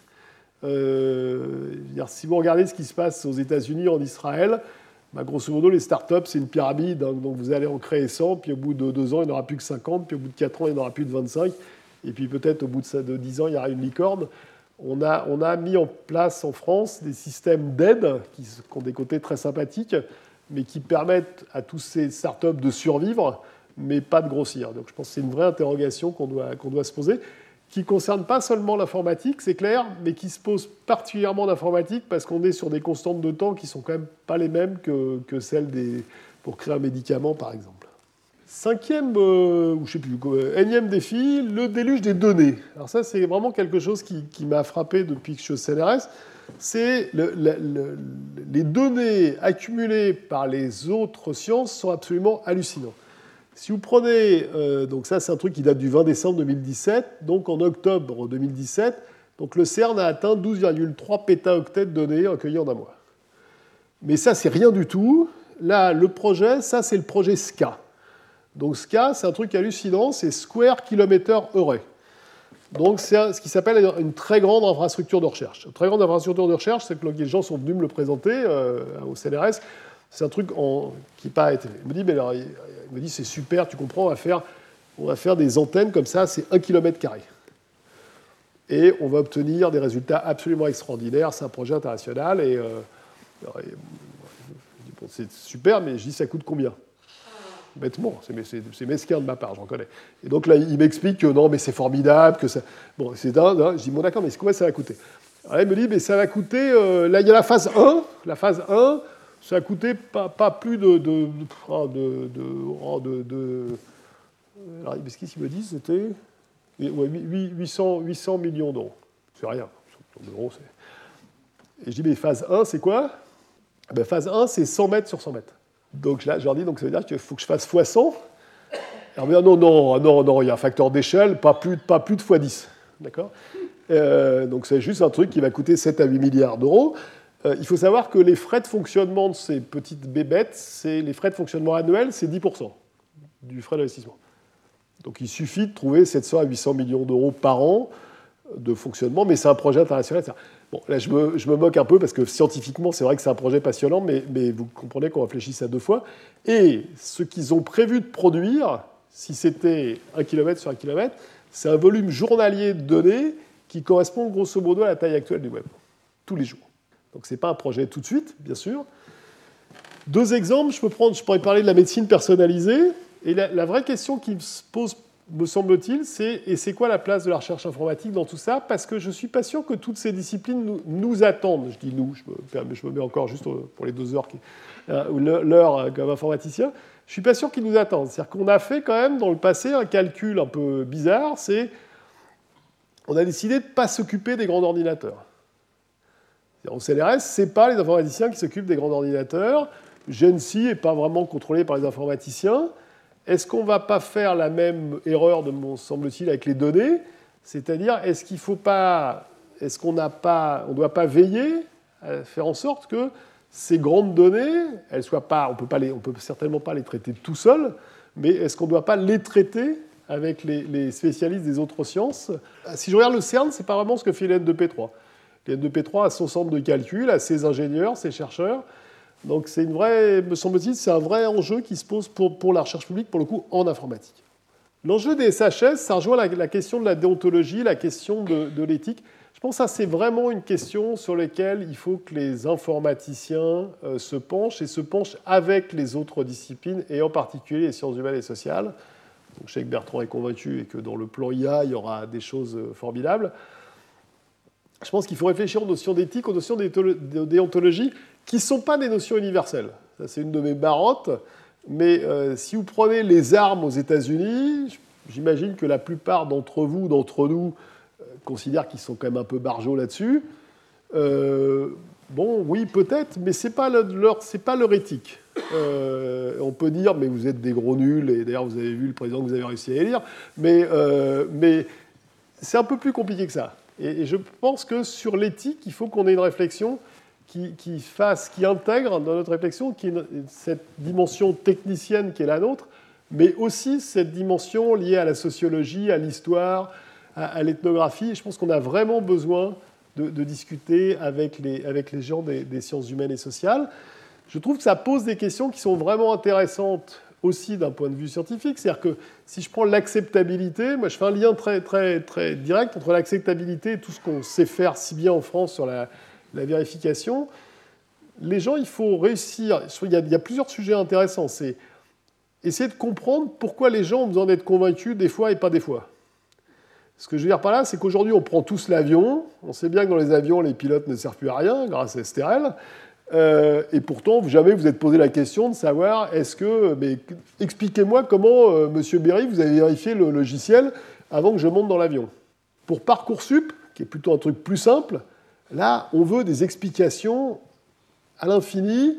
Euh, dire, si vous regardez ce qui se passe aux États-Unis, en Israël, bah, grosso modo, les startups, c'est une pyramide. Hein, donc vous allez en créer cent, puis au bout de deux ans, il n'y en aura plus que cinquante, puis au bout de quatre ans, il n'y en aura plus de vingt-cinq. Et puis peut-être au bout de, ça, de dix ans, il y aura une licorne. On a, on a mis en place en France des systèmes d'aide qui, qui ont des côtés très sympathiques, mais qui permettent à tous ces startups de survivre, mais pas de grossir. Donc je pense que c'est une vraie interrogation qu'on doit, qu'on doit se poser, qui ne concerne pas seulement l'informatique, c'est clair, mais qui se pose particulièrement d'informatique parce qu'on est sur des constantes de temps qui ne sont quand même pas les mêmes que, que celles des, pour créer un médicament, par exemple. Cinquième, euh, ou je sais plus, euh, énième défi, le déluge des données. Alors ça, c'est vraiment quelque chose qui, qui m'a frappé depuis que je suis au C N R S. C'est le, le, le, les données accumulées par les autres sciences sont absolument hallucinantes. Si vous prenez, euh, donc ça c'est un truc qui date du vingt décembre deux mille dix-sept, donc en octobre deux mille dix-sept, donc le CERN a atteint douze virgule trois pétaoctets de données recueillies en un mois. Mais ça c'est rien du tout. Là, le projet, ça c'est le projet S C A. Donc S C A, c'est un truc hallucinant, c'est Square Kilometer Array. Donc c'est ce qui s'appelle une très grande infrastructure de recherche. Une très grande infrastructure de recherche, c'est que les gens sont venus me le présenter euh, au C N R S. C'est un truc en, qui n'a pas été fait. Il me dit, mais alors, il me dit, c'est super, tu comprends, on va faire, on va faire des antennes comme ça, c'est un kilomètre carré. Et on va obtenir des résultats absolument extraordinaires. C'est un projet international. Et, euh, alors, et bon, c'est super, mais je dis, ça coûte combien? Bêtement, c'est mesquin de ma part, j'en connais. Et donc là, il m'explique que non, mais c'est formidable, que ça... Bon, c'est dingue, hein. Je dis, bon d'accord, mais c'est combien ça va coûter? Alors, il me dit, mais ça va coûter... Euh, là, il y a la phase un. La phase un, ça a coûté pas, pas plus de... de, de, de, de, de alors, ce qu'il me dit, c'était ouais, huit cents millions d'euros. C'est rien. Et je dis, mais phase un, c'est quoi? Ben, phase un, c'est cent mètres sur cent mètres. Donc là, je leur dis, donc, ça veut dire qu'il faut que je fasse fois cent. Alors, non, non, non, non, il y a un facteur d'échelle, pas plus, pas plus de fois dix. D'accord euh, Donc c'est juste un truc qui va coûter sept à huit milliards d'euros. Euh, il faut savoir que les frais de fonctionnement de ces petites bébêtes, c'est, les frais de fonctionnement annuels, c'est dix pour cent du frais d'investissement. Donc il suffit de trouver sept cents à huit cents millions d'euros par an de fonctionnement, mais c'est un projet international, et cetera. Bon, là, je me, je me moque un peu parce que scientifiquement, c'est vrai que c'est un projet passionnant, mais, mais vous comprenez qu'on réfléchit à deux fois. Et ce qu'ils ont prévu de produire, si c'était un kilomètre sur un kilomètre, c'est un volume journalier de données qui correspond grosso modo à la taille actuelle du web, tous les jours. Donc ce n'est pas un projet tout de suite, bien sûr. Deux exemples, je, peux prendre, je pourrais parler de la médecine personnalisée. Et la, la vraie question qui se pose, me semble-t-il, c'est et c'est quoi la place de la recherche informatique dans tout ça? Parce que je ne suis pas sûr que toutes ces disciplines nous, nous attendent. Je dis nous, je me, je me mets encore juste pour les deux heures, qui, ou l'heure comme informaticien. Je ne suis pas sûr qu'ils nous attendent. C'est-à-dire qu'on a fait quand même dans le passé un calcul un peu bizarre, c'est on a décidé de ne pas s'occuper des grands ordinateurs. Au C N R S, ce n'est pas les informaticiens qui s'occupent des grands ordinateurs. Gency n'est pas vraiment contrôlé par les informaticiens. Est-ce qu'on ne va pas faire la même erreur, de mon semble-t-il, avec les données? C'est-à-dire, est-ce qu'il faut pas, est-ce qu'on n'a pas, on ne doit pas veiller à faire en sorte que ces grandes données, elles soient pas, on peut pas les, on peut certainement pas les traiter tout seul, mais est-ce qu'on ne doit pas les traiter avec les, les spécialistes des autres sciences? Si je regarde le CERN, c'est pas vraiment ce que fait l'N deux P trois. L'N deux P trois a son centre de calcul, a ses ingénieurs, ses chercheurs. Donc c'est une vraie, me semble-t-il, c'est un vrai enjeu qui se pose pour, pour la recherche publique, pour le coup, en informatique. L'enjeu des S H S, ça rejoint la, la question de la déontologie, la question de, de l'éthique. Je pense que ça, c'est vraiment une question sur laquelle il faut que les informaticiens euh, se penchent, et se penchent avec les autres disciplines, et en particulier les sciences humaines et sociales. Donc, je sais que Bertrand est convaincu et que dans le plan I A, il y aura des choses formidables. Je pense qu'il faut réfléchir aux notions d'éthique, aux notions de déontologie, qui ne sont pas des notions universelles. Ça, c'est une de mes barottes. Mais euh, si vous prenez les armes aux États-Unis, j'imagine que la plupart d'entre vous, d'entre nous, euh, considèrent qu'ils sont quand même un peu barjots là-dessus. Euh, bon, oui, peut-être, mais ce n'est pas, leur, c'est pas leur éthique. Euh, on peut dire, mais vous êtes des gros nuls, et d'ailleurs, vous avez vu le président que vous avez réussi à élire, mais, euh, mais c'est un peu plus compliqué que ça. Et je pense que sur l'éthique, il faut qu'on ait une réflexion qui, qui fasse, qui intègre dans notre réflexion qui est cette dimension technicienne qui est la nôtre, mais aussi cette dimension liée à la sociologie, à l'histoire, à, à l'ethnographie. Et je pense qu'on a vraiment besoin de, de discuter avec les, avec les gens des, des sciences humaines et sociales. Je trouve que ça pose des questions qui sont vraiment intéressantes aussi d'un point de vue scientifique. C'est-à-dire que si je prends l'acceptabilité, moi je fais un lien très, très, très direct entre l'acceptabilité et tout ce qu'on sait faire si bien en France sur la, la vérification. Les gens, il faut réussir. Il y a, il y a plusieurs sujets intéressants. C'est essayer de comprendre pourquoi les gens ont besoin d'être convaincus des fois et pas des fois. Ce que je veux dire par là, c'est qu'aujourd'hui, on prend tous l'avion. On sait bien que dans les avions, les pilotes ne servent plus à rien grâce à S T R L. Euh, et pourtant, jamais vous êtes posé la question de savoir, est-ce que, mais, expliquez-moi comment, euh, Monsieur Berry, vous avez vérifié le logiciel avant que je monte dans l'avion. Pour Parcoursup, qui est plutôt un truc plus simple, là, on veut des explications à l'infini,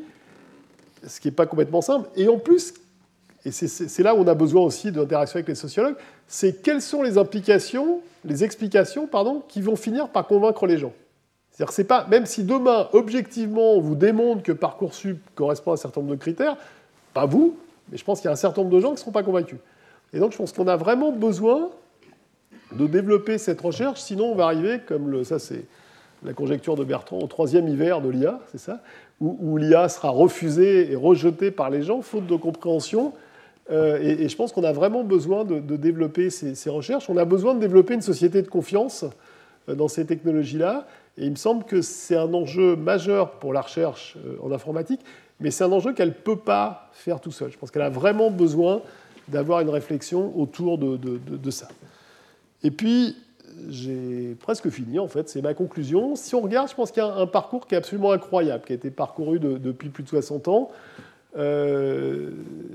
ce qui n'est pas complètement simple. Et en plus, et c'est, c'est là où on a besoin aussi d'interaction avec les sociologues, c'est quelles sont les implications, les explications, pardon, qui vont finir par convaincre les gens. C'est-à-dire que c'est pas, même si demain, objectivement, on vous démontre que Parcoursup correspond à un certain nombre de critères, pas vous, mais je pense qu'il y a un certain nombre de gens qui ne seront pas convaincus. Et donc, je pense qu'on a vraiment besoin de développer cette recherche, sinon on va arriver, comme le, ça c'est la conjecture de Bertrand, au troisième hiver de l'I A, c'est ça, où, où l'I A sera refusée et rejetée par les gens, faute de compréhension. Euh, et, et je pense qu'on a vraiment besoin de, de développer ces, ces recherches. On a besoin de développer une société de confiance euh, dans ces technologies-là. Et il me semble que c'est un enjeu majeur pour la recherche en informatique, mais c'est un enjeu qu'elle ne peut pas faire tout seul. Je pense qu'elle a vraiment besoin d'avoir une réflexion autour de, de, de, de ça. Et puis, j'ai presque fini, en fait, c'est ma conclusion. Si on regarde, je pense qu'il y a un parcours qui est absolument incroyable, qui a été parcouru de, depuis plus de soixante ans. Euh,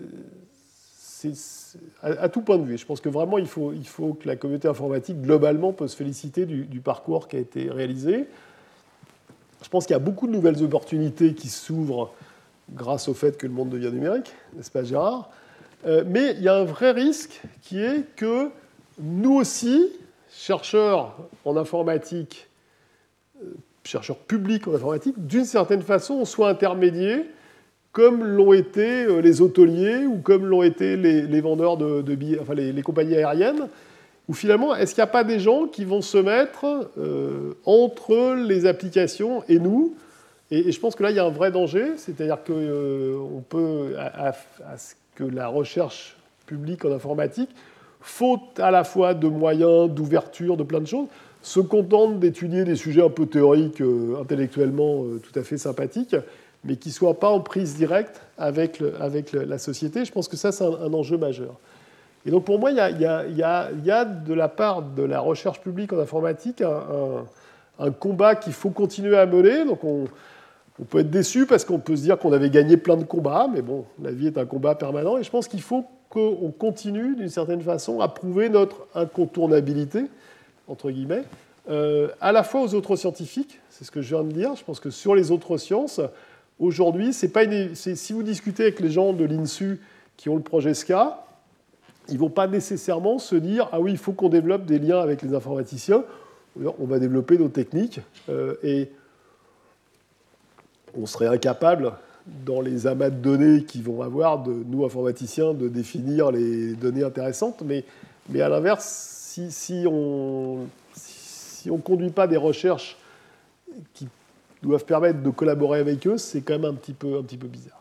c'est, c'est, à, à tout point de vue. Je pense que vraiment, il faut, il faut que la communauté informatique, globalement, peut se féliciter du, du parcours qui a été réalisé. Je pense qu'il y a beaucoup de nouvelles opportunités qui s'ouvrent grâce au fait que le monde devient numérique, n'est-ce pas, Gérard ? euh, Mais il y a un vrai risque qui est que nous aussi, chercheurs en informatique, euh, chercheurs publics en informatique, d'une certaine façon, on soit intermédiaires, comme l'ont été les hôteliers ou comme l'ont été les, les vendeurs de, de billets, enfin les, les compagnies aériennes, où finalement, est-ce qu'il n'y a pas des gens qui vont se mettre euh, entre les applications et nous ? et, et je pense que là, il y a un vrai danger, c'est-à-dire qu'on euh, peut, à, à, à ce que la recherche publique en informatique faute à la fois de moyens, d'ouverture, de plein de choses, se contentent d'étudier des sujets un peu théoriques, euh, intellectuellement euh, tout à fait sympathiques, mais qui ne soient pas en prise directe avec, le, avec le, la société. Je pense que ça, c'est un, un enjeu majeur. Et donc pour moi, il y a, il y a, il y a, il y a de la part de la recherche publique en informatique un, un, un combat qu'il faut continuer à mener. Donc on, on peut être déçu parce qu'on peut se dire qu'on avait gagné plein de combats, mais bon, la vie est un combat permanent. Et je pense qu'il faut qu'on continue d'une certaine façon à prouver notre incontournabilité, entre guillemets, euh, à la fois aux autres scientifiques, c'est ce que je viens de dire. Je pense que sur les autres sciences, aujourd'hui, c'est pas une, c'est, si vous discutez avec les gens de l'INSU qui ont le projet S C A, ils ne vont pas nécessairement se dire « Ah oui, il faut qu'on développe des liens avec les informaticiens. On va développer nos techniques. Euh, » Et on serait incapable, dans les amas de données qu'ils vont avoir, de nous, informaticiens, de définir les données intéressantes. Mais, mais à l'inverse, si, si on si ne conduit pas des recherches qui doivent permettre de collaborer avec eux, c'est quand même un petit peu, un petit peu bizarre.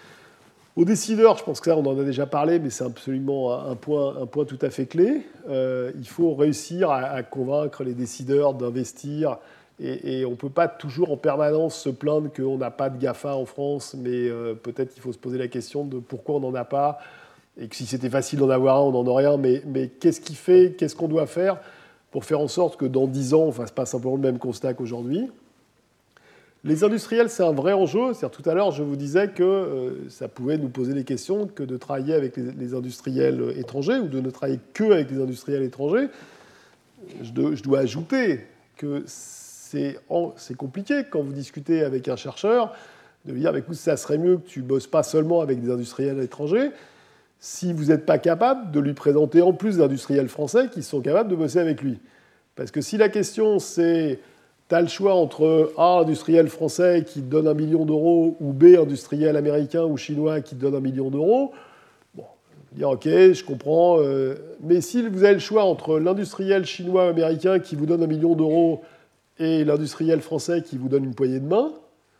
Aux décideurs, je pense que ça, on en a déjà parlé, mais c'est absolument un point, un point tout à fait clé. Euh, il faut réussir à, à convaincre les décideurs d'investir. Et, et on ne peut pas toujours en permanence se plaindre qu'on n'a pas de GAFA en France, mais euh, peut-être qu'il faut se poser la question de pourquoi on n'en a pas. Et que si c'était facile d'en avoir un, on n'en a rien. Mais, mais qu'est-ce qui fait, qu'est-ce qu'on doit faire pour faire en sorte que dans dix ans, on ne fasse pas simplement le même constat qu'aujourd'hui ? Les industriels, c'est un vrai enjeu. C'est-à-dire, tout à l'heure, je vous disais que euh, ça pouvait nous poser des questions que de travailler avec les, les industriels étrangers ou de ne travailler qu'avec les industriels étrangers. Je, de, je dois ajouter que c'est, en, c'est compliqué quand vous discutez avec un chercheur de lui dire bah, « écoute, ça serait mieux que tu ne bosses pas seulement avec des industriels étrangers si vous n'êtes pas capable de lui présenter en plus d'industriels français qui sont capables de bosser avec lui. » Parce que si la question, c'est... Tu as le choix entre A, industriel français qui te donne un million d'euros, ou B, industriel américain ou chinois qui te donne un million d'euros. Bon, vous dire, OK, je comprends. Euh, mais si vous avez le choix entre l'industriel chinois américain qui vous donne un million d'euros et l'industriel français qui vous donne une poignée de main,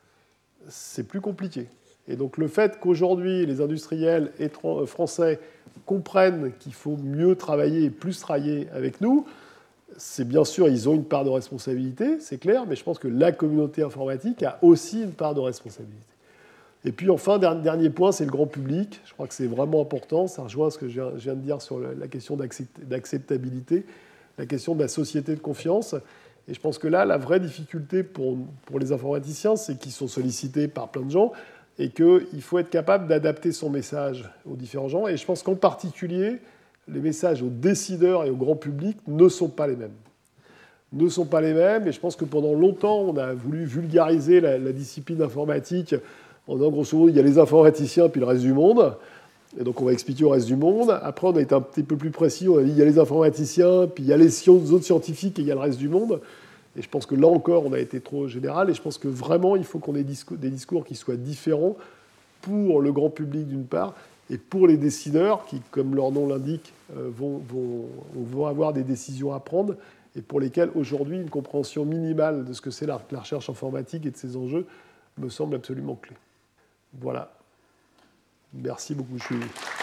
c'est plus compliqué. Et donc le fait qu'aujourd'hui, les industriels français comprennent qu'il faut mieux travailler et plus travailler avec nous, c'est bien sûr, ils ont une part de responsabilité, c'est clair, mais je pense que la communauté informatique a aussi une part de responsabilité. Et puis enfin, dernier point, c'est le grand public. Je crois que c'est vraiment important, ça rejoint ce que je viens de dire sur la question d'acceptabilité, la question de la société de confiance. Et je pense que là, la vraie difficulté pour, pour les informaticiens, c'est qu'ils sont sollicités par plein de gens et qu'il faut être capable d'adapter son message aux différents gens. Et je pense qu'en particulier, les messages aux décideurs et au grand public ne sont pas les mêmes. Ne sont pas les mêmes, et je pense que pendant longtemps, on a voulu vulgariser la, la discipline informatique en disant, grosso modo, il y a les informaticiens puis le reste du monde, et donc on va expliquer au reste du monde. Après, on a été un petit peu plus précis, on a dit, il y a les informaticiens, puis il y a les autres scientifiques, et il y a le reste du monde. Et je pense que là encore, on a été trop général, et je pense que vraiment, il faut qu'on ait des discours qui soient différents pour le grand public d'une part, et pour les décideurs qui, comme leur nom l'indique, vont, vont, vont avoir des décisions à prendre et pour lesquelles, aujourd'hui, une compréhension minimale de ce que c'est la, la recherche informatique et de ses enjeux me semble absolument clé. Voilà. Merci beaucoup. Je suis...